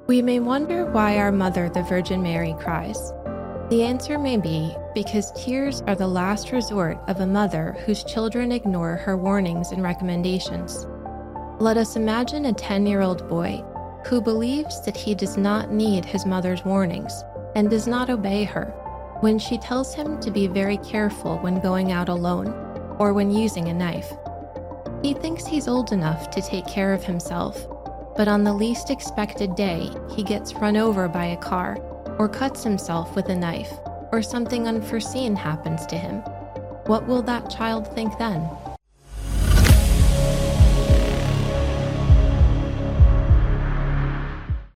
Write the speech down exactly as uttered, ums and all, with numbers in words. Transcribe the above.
We may wonder why our Mother, the Virgin Mary, cries. The answer may be because tears are the last resort of a mother whose children ignore her warnings and recommendations. Let us imagine a ten-year-old boy who believes that he does not need his mother's warnings and does not obey her when she tells him to be very careful when going out alone or when using a knife. He thinks he's old enough to take care of himself, but on the least expected day, he gets run over by a car or cuts himself with a knife, or something unforeseen happens to him. What will that child think then?